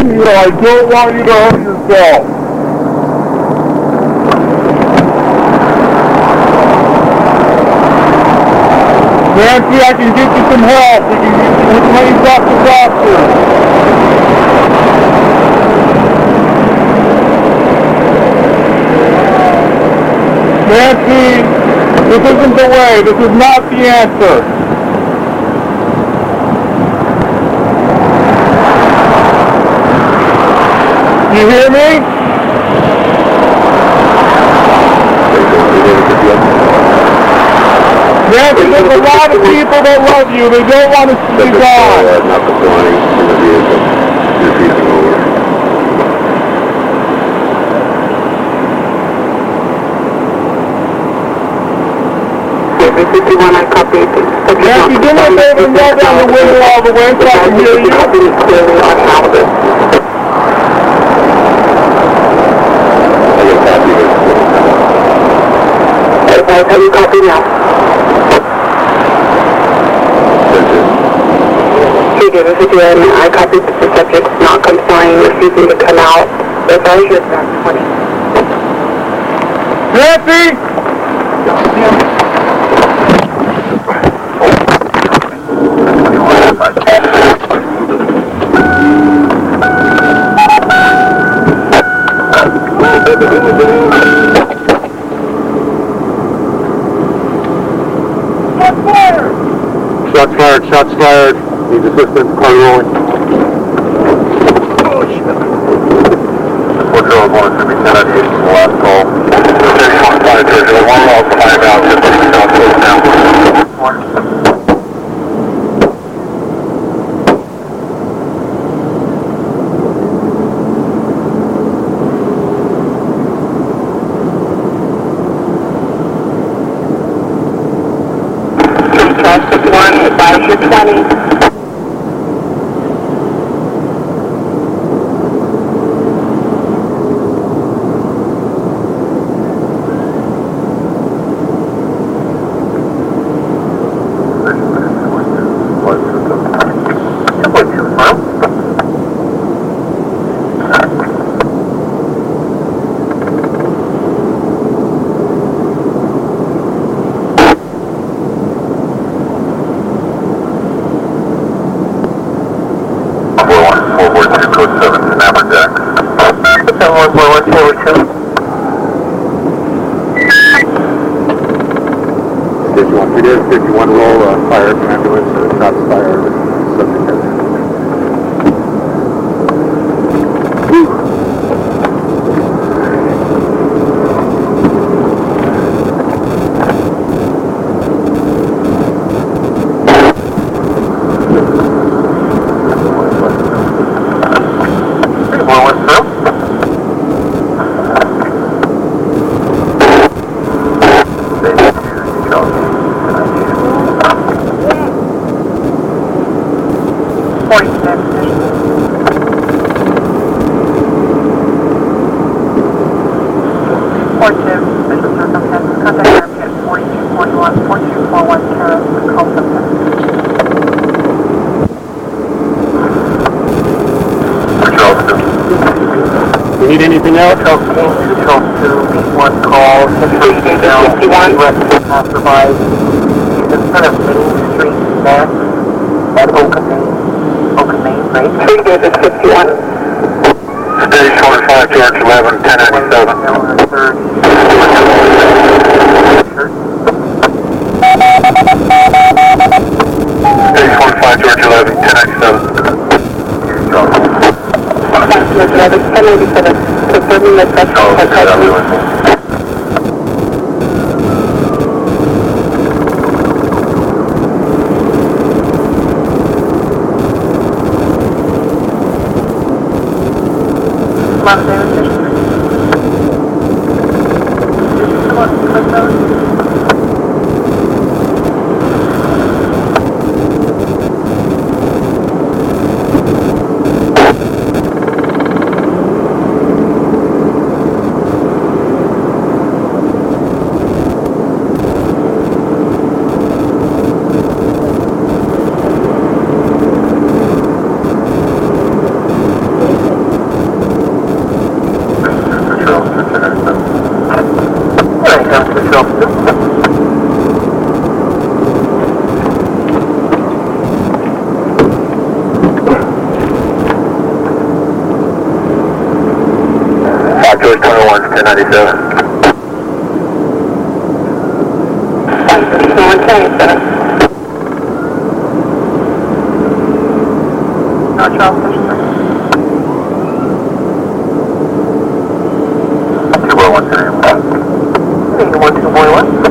you. I don't want you to hurt yourself. Nancy, I can get you some help. We can get you the doctor. Nancy, this isn't the way. This is not the answer. You hear me? Nancy, there's a lot of people that love you. They don't want to see you gone. Not complying in the vehicle. Refusing over. I copy. Nancy, do me a favor and roll down the window all the way so I can hear you. Have you copied now? I copied the subject not complying, refusing to come out. If I hear back 20. Nancy! Shots fired, shots fired. Needs assistance, car rolling. Oh, shit. 401 should be 10 at 8 from the last call. 31 5 1 mile from my about 15 shots close now. Advise your 20. We did 51 roll, fire from ambulance, shots fired, subject dead. Need anything else? Control 2, one call, 51, passerby, in front of Main Street North, at Oka Main, right? 3 David 51. Steady 45, George 11, 1097. Steady 45, George 11, 1097. Confirming the session. 1097. 1097. No, Charles, there's 211 today. 1241.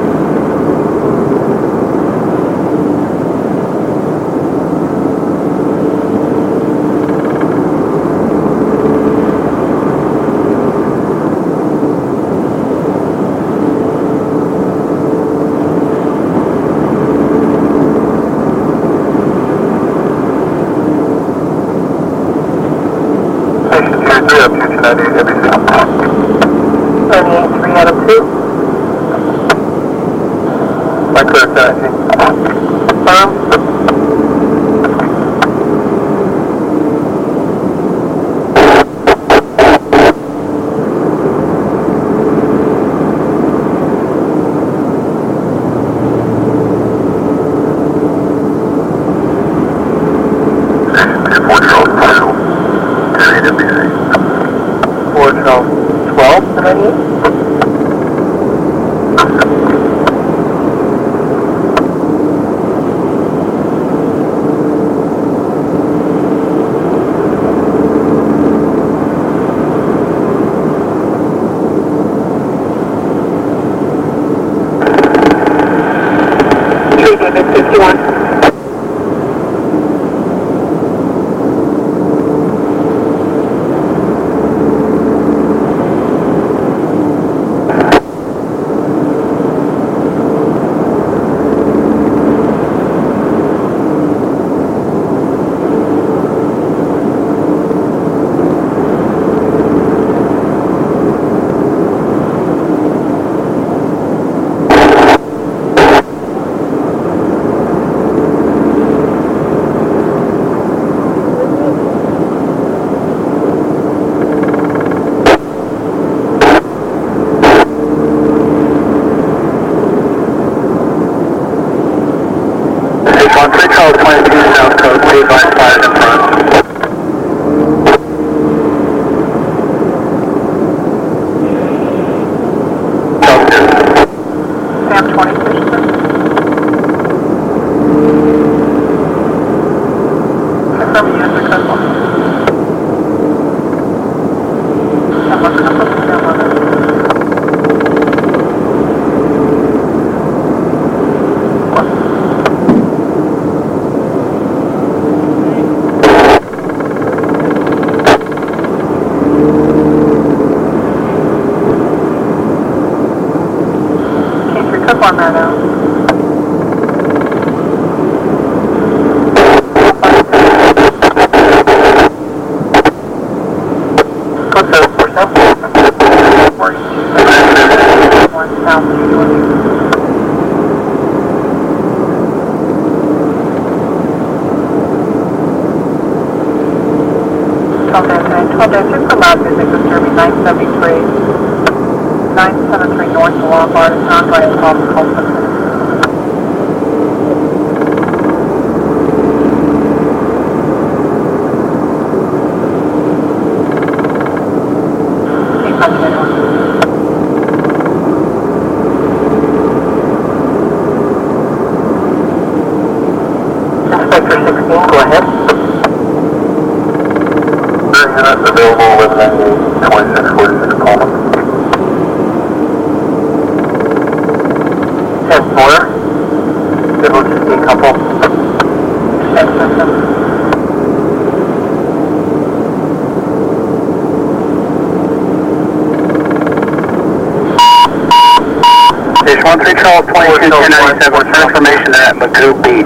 Information at Magoo Beach,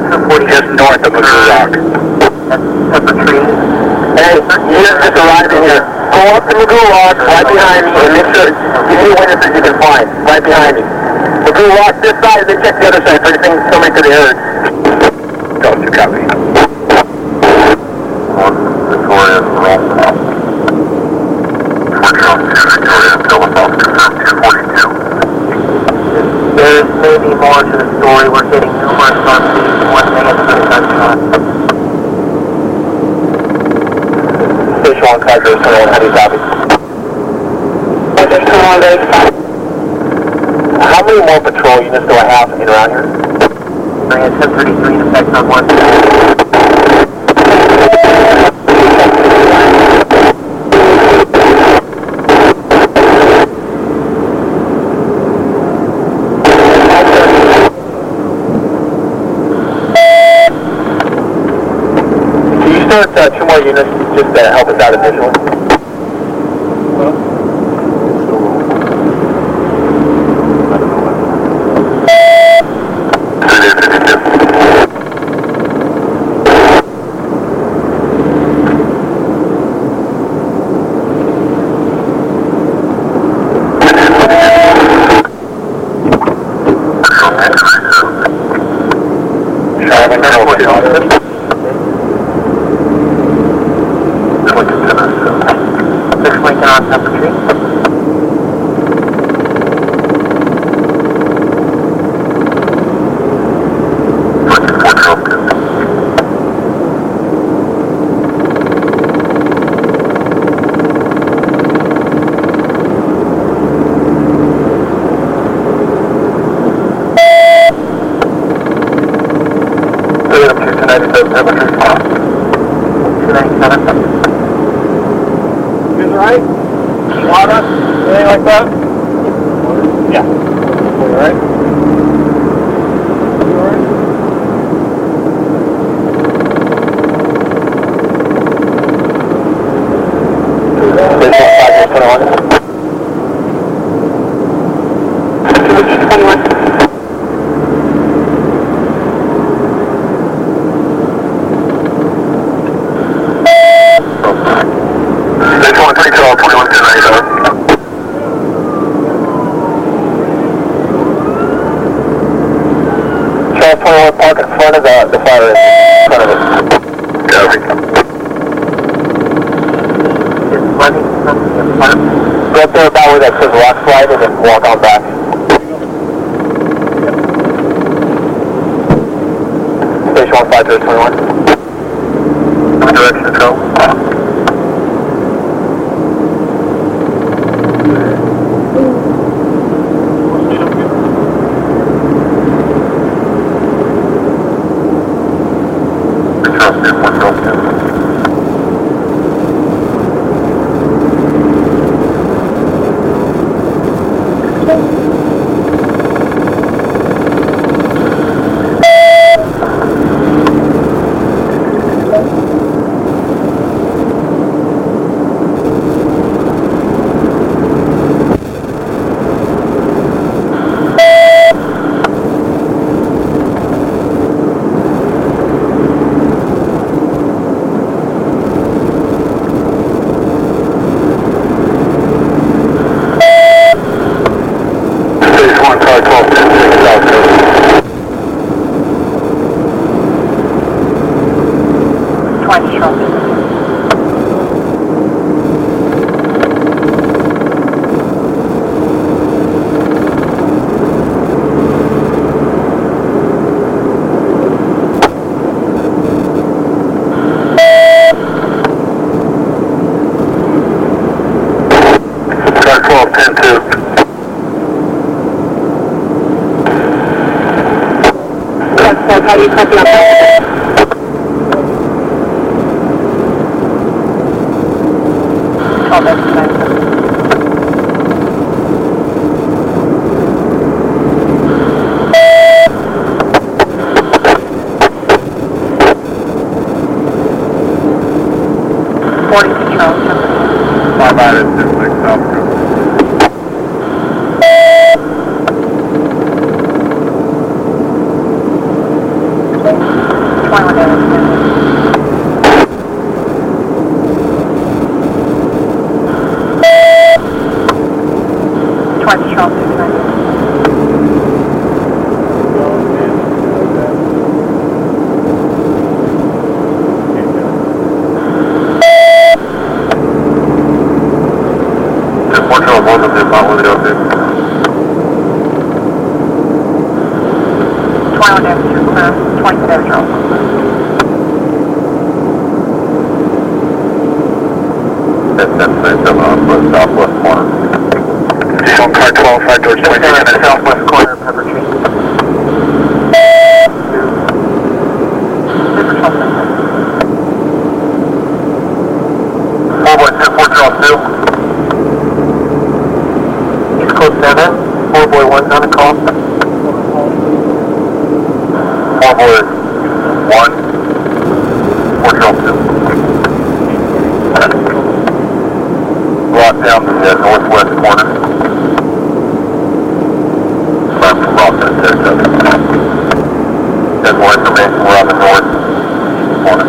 just north of Magoo Rock. Hey, you just arrived in here. Go up to Magoo Rock, right behind me, and make sure you see witnesses you can find, right behind me. Magoo Rock this side, then check the other side for anything coming to the area. Go to copy. Victoria, There may be more to the story. We're getting numerous unseats. One may have been a gunshot. Station 1 Kaiser, 1, how do you copy? How many more patrol units do I have in around here? Bring it 1033 in effect on 1. Can you start 2 more units just to help us out initially? Is right? Water? Anything like that? Yeah. All right. Park in front of the fire engine. In front of it. Copy. It's running from the front. Go up there about where that says rock slide and then walk on back. Station 15021. Direction control. How do you copy on that? Oh, that's nice. That's southwest corner. Patrol car 12, 5 doors 20 minutes. Southwest corner of Pepper Tree. East Coast 7, 4-1's on the call. 4-1, 4-2. Lock down the northwest corner. Left from Rockland, Sarasota. Got more information, we're on the north corner.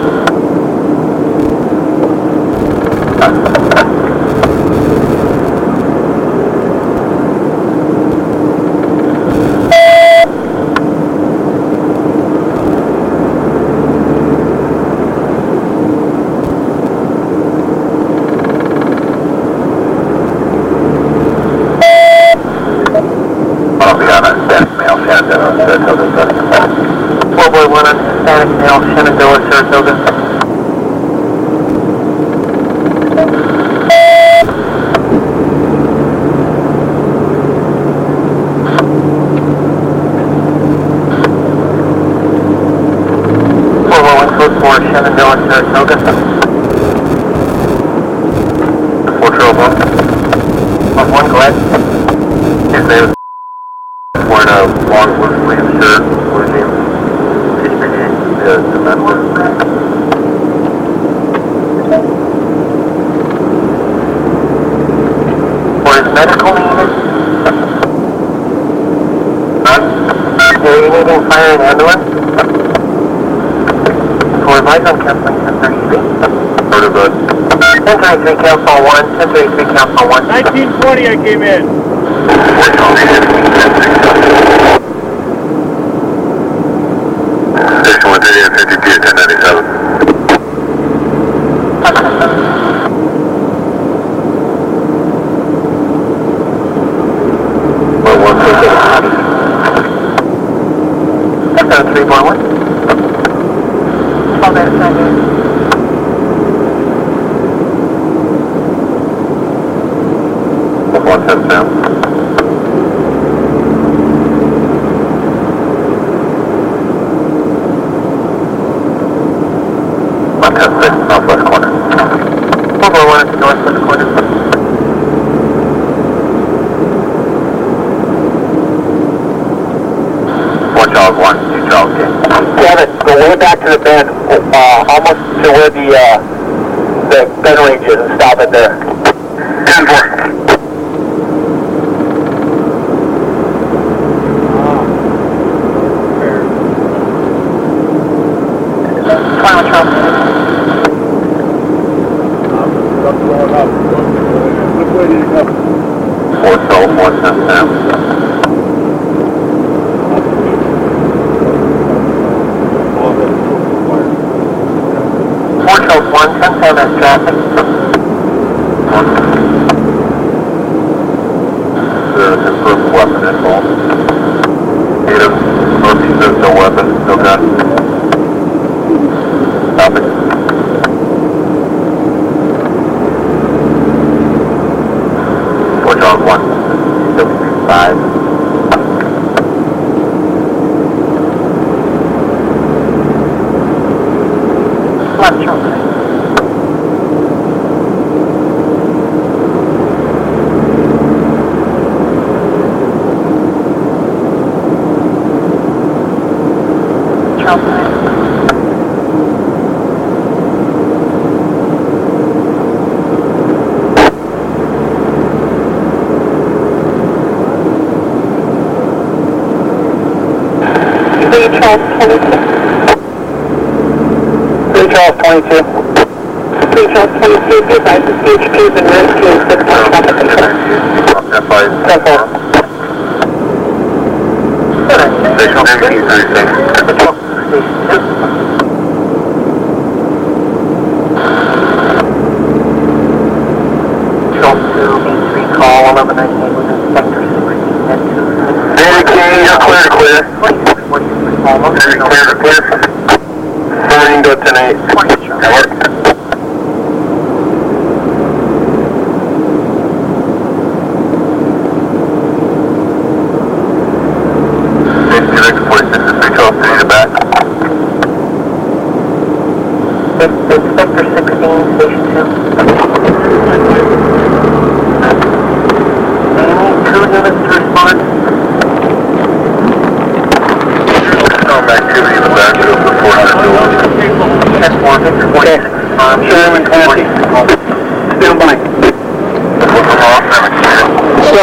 I'll be on a static mail, Shenandoah, Sarasota. 4-1 on static mail, Shenandoah, Sarasota. Code 4, Shenandoah, Sarasota. 4-1. 1, go ahead. His name is we're in a long sleeve shirt regime. HPD amendment. For his medical needs? None? Do you need any fire and ambulance? For advice on canceling 1033. Heard of it. 1033 cancel 1, 1033 cancel 1. 1920 I came in. Station 130 and 52 at 1097. Well, 341. All that second. One ten down. Northwest corner. 441 at the northwest corner. One child, one, two child, okay. Kevin, go way back to the bend, almost to where the gun range is, and stop it there. 10-4. Final Trump. Going up. Which way did you come? 412, 110 down. One, 10 as traffic. There's improved weapon involved. Native, Northeast, there's no weapon, no gun. Stop it. Four Charles 1, 75. Left Trump. Charles 22. 3 Charles 22, goodbye to CHPs and rescues, 6 traffic control. F5. 10-4. Station 36. Call 1198 with Inspector 16 at 2. Danny King, you're clear to clear. 26, almost. Clear to clear. 14 to 10-8. 20 Charles.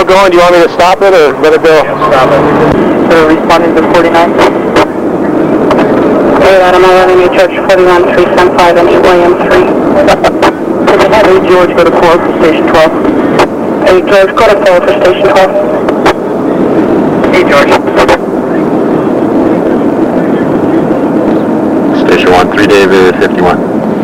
still going? Do you want me to stop it or let it go? Stop it. So responding to 49? Hey, Adam 11, you charge 41, 375 and 8 William 3. Hey, George, go to 4 for station 12. Hey, George, go to 4 for station 12. Hey, George. Station 1, 3 David, 51.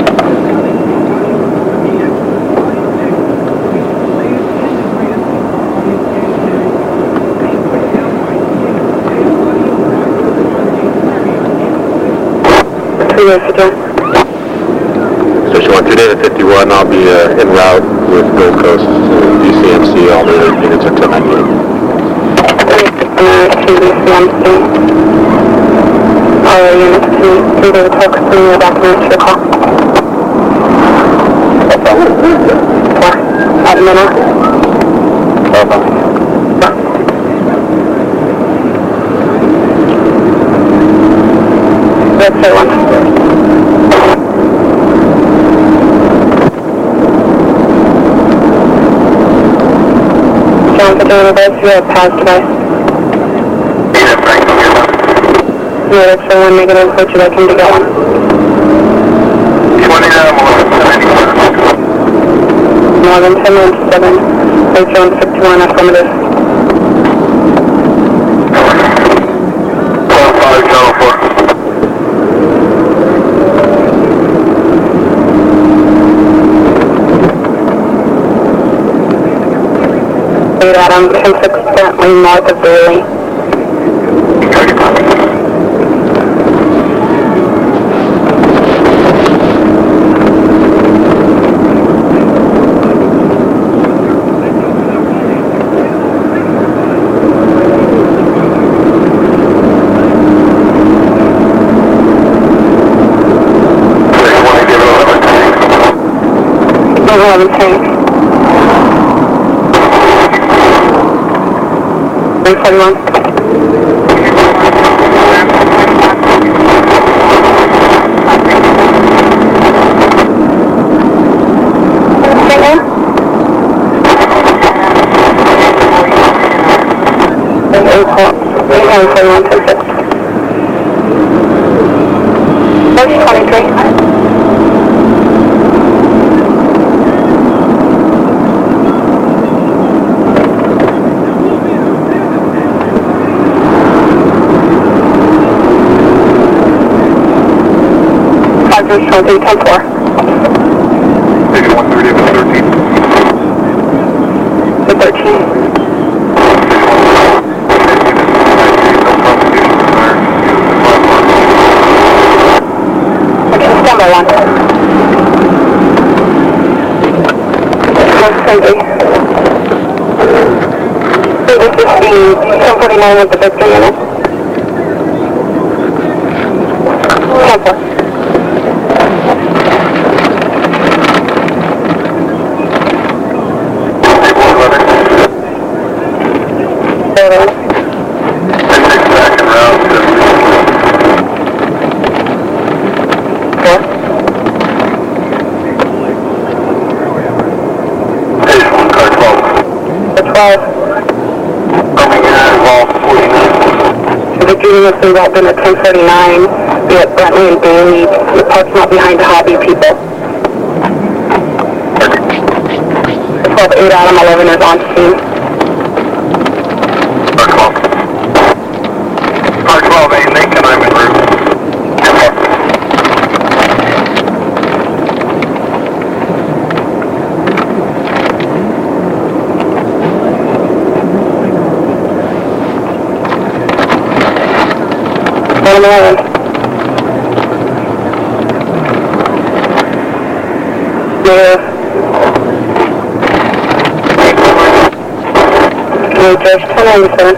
Station 1, 2 David 51, I'll be en route with Gold Coast to DCMC. All the other units are 1098. DCMC. All our units to the text and your documents to your call. At minute. That's the one. John, for doing this, you have paused device. Yeah, that's the one negative, put you back in to get one. 11, 10, 7, 8, John, 51, affirmative. 5, Channel 4. Adam, 10-6 Bentley, north of Bailey. Tank. 341. Station 130 to 13. The 13. Okay, stand by 1. Crazy. So this is the 1049 with the Victor unit. 10-4. The units involved in at 1049, be at Bentley and Bailey, the parking lot behind the Hobby people. 12-8 Adam 11 is on scene. Park 12, Lincoln, I'm en route. George 1097.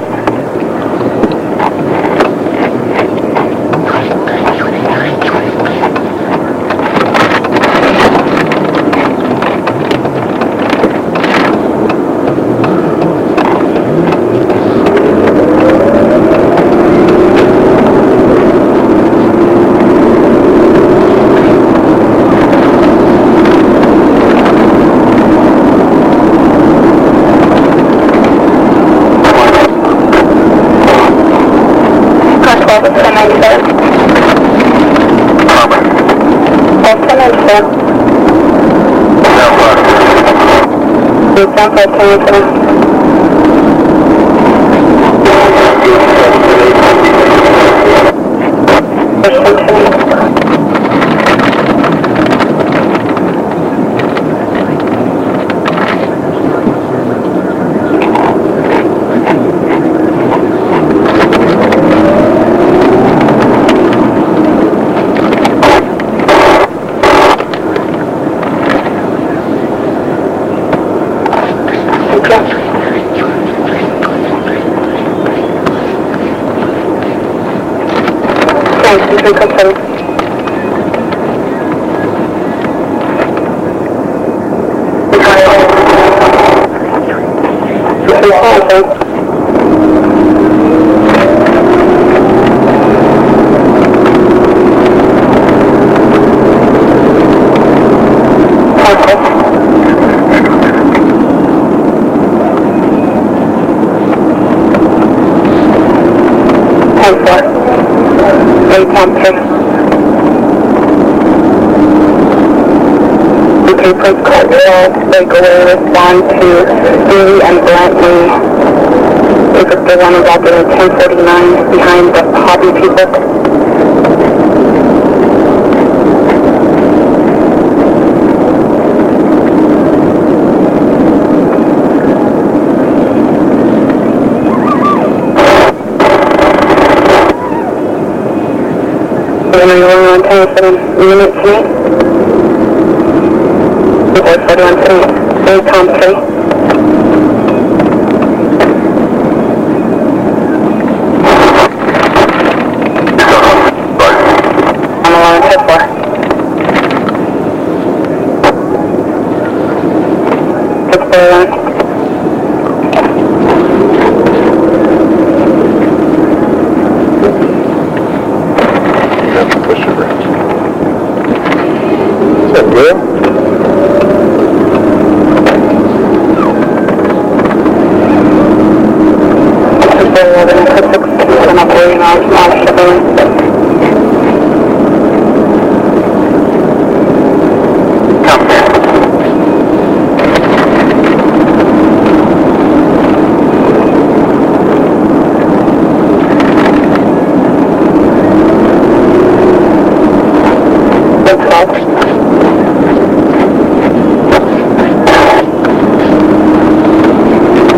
Respond to Lee and Brantley. Is the one involved in 1049 behind the hobby people? On 1047 unit 3. 41 3. Tom 3. I'm alone, 10-4. It's 41. Is that good?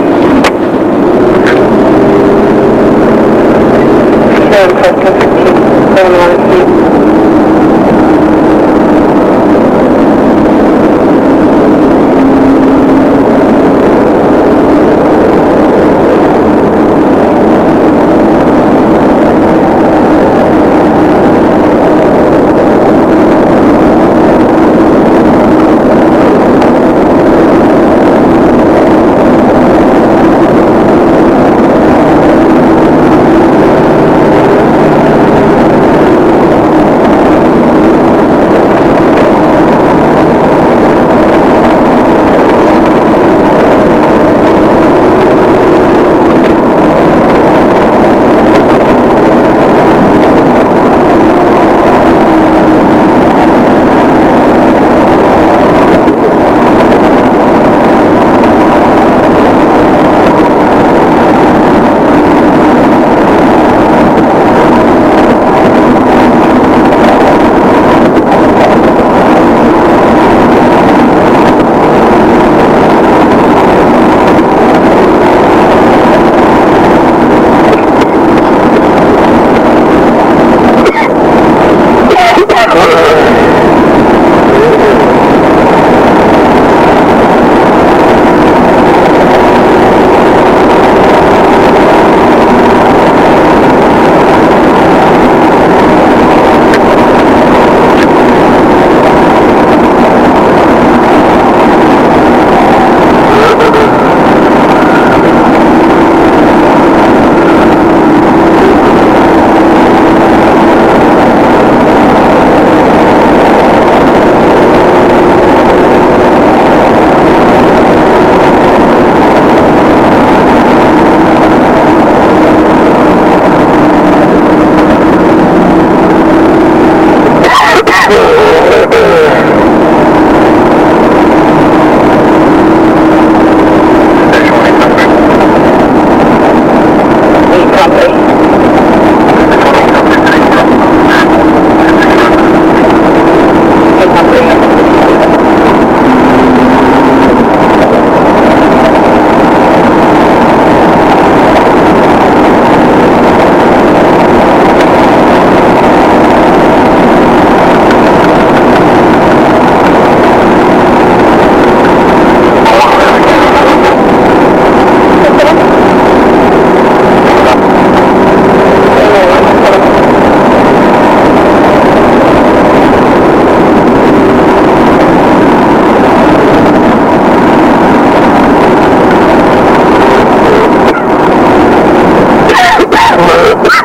Thank you.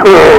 2.